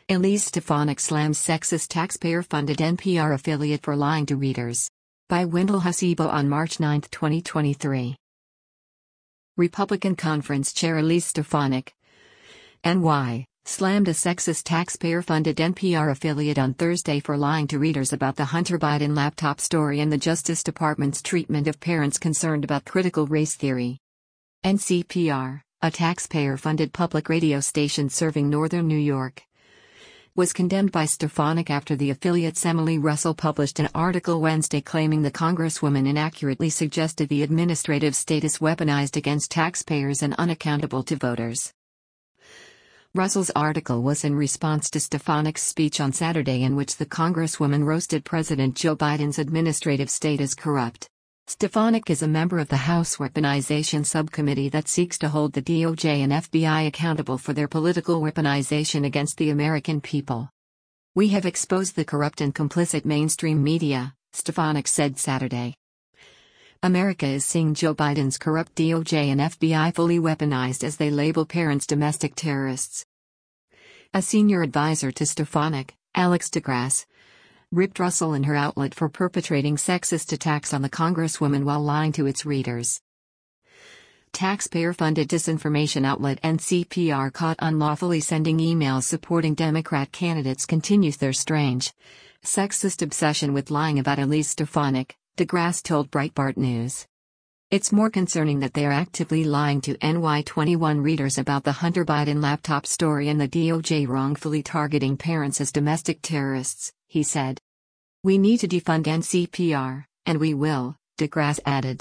Elise Stefanik slams sexist taxpayer-funded NPR affiliate for lying to readers. By Wendell Hasibo on March 9, 2023. Republican Conference Chair Elise Stefanik, NY, slammed a sexist taxpayer-funded NPR affiliate on Thursday for lying to readers about the Hunter Biden laptop story and the Justice Department's treatment of parents concerned about critical race theory. NCPR, a taxpayer-funded public radio station serving northern New York, was condemned by Stefanik after the affiliate's Emily Russell published an article Wednesday claiming the Congresswoman inaccurately suggested the administrative state is weaponized against taxpayers and unaccountable to voters. Russell's article was in response to Stefanik's speech on Saturday in which the Congresswoman roasted President Joe Biden's administrative state as corrupt. Stefanik is a member of the House Weaponization Subcommittee that seeks to hold the DOJ and FBI accountable for their political weaponization against the American people. "We have exposed the corrupt and complicit mainstream media," Stefanik said Saturday. "America is seeing Joe Biden's corrupt DOJ and FBI fully weaponized as they label parents domestic terrorists." A senior advisor to Stefanik, Alex DeGrasse, ripped Russell and her outlet for perpetrating sexist attacks on the Congresswoman while lying to its readers. Taxpayer-funded disinformation outlet NCPR caught unlawfully sending emails supporting Democrat candidates continues their strange, sexist obsession with lying about Elise Stefanik, DeGrasse told Breitbart News. "It's more concerning that they are actively lying to NY21 readers about the Hunter Biden laptop story and the DOJ wrongfully targeting parents as domestic terrorists," he said. "We need to defund NCPR, and we will," DeGrasse added.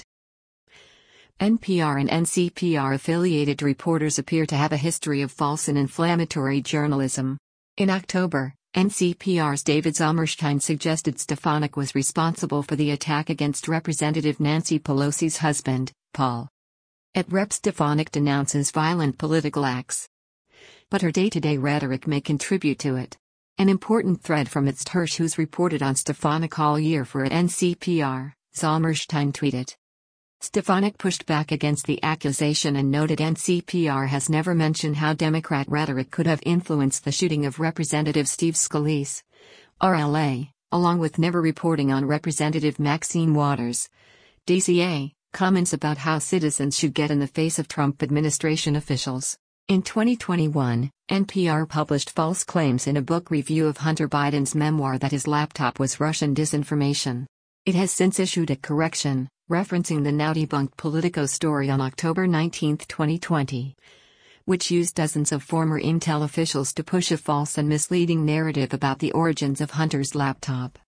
NPR and NCPR-affiliated reporters appear to have a history of false and inflammatory journalism. In October, NCPR's David Sommerstein suggested Stefanik was responsible for the attack against Representative Nancy Pelosi's husband, Paul. At Rep. Stefanik denounces violent political acts, but her day-to-day rhetoric may contribute to it. An important thread from its Hirsch, who's reported on Stefanik all year for NCPR, Sommerstein tweeted. Stefanik pushed back against the accusation and noted NCPR has never mentioned how Democrat rhetoric could have influenced the shooting of Representative Steve Scalise, RLA, along with never reporting on Representative Maxine Waters, DCA, comments about how citizens should get in the face of Trump administration officials. In 2021, NPR published false claims in a book review of Hunter Biden's memoir that his laptop was Russian disinformation. It has since issued a correction, referencing the now-debunked Politico story on October 19, 2020, which used dozens of former Intel officials to push a false and misleading narrative about the origins of Hunter's laptop.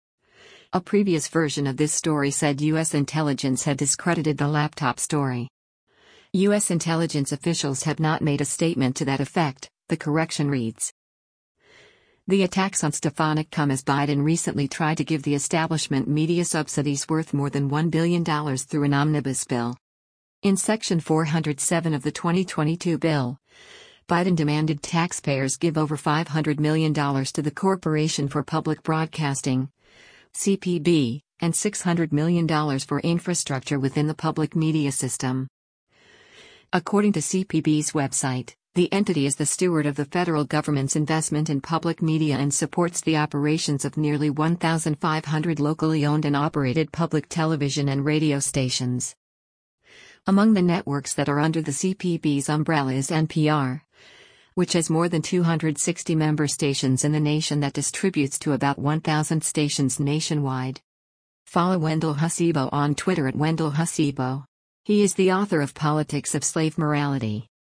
A previous version of this story said U.S. intelligence had discredited the laptop story. U.S. intelligence officials have not made a statement to that effect, the correction reads. The attacks on Stefanik come as Biden recently tried to give the establishment media subsidies worth more than $1 billion through an omnibus bill. In Section 407 of the 2022 bill, Biden demanded taxpayers give over $500 million to the Corporation for Public Broadcasting, CPB, and $600 million for infrastructure within the public media system. According to CPB's website, the entity is the steward of the federal government's investment in public media and supports the operations of nearly 1,500 locally owned and operated public television and radio stations. Among the networks that are under the CPB's umbrella is NPR, which has more than 260 member stations in the nation that distributes to about 1,000 stations nationwide. Follow Wendell Hasibo on Twitter at Wendell Hasibo. He is the author of Politics of Slave Morality.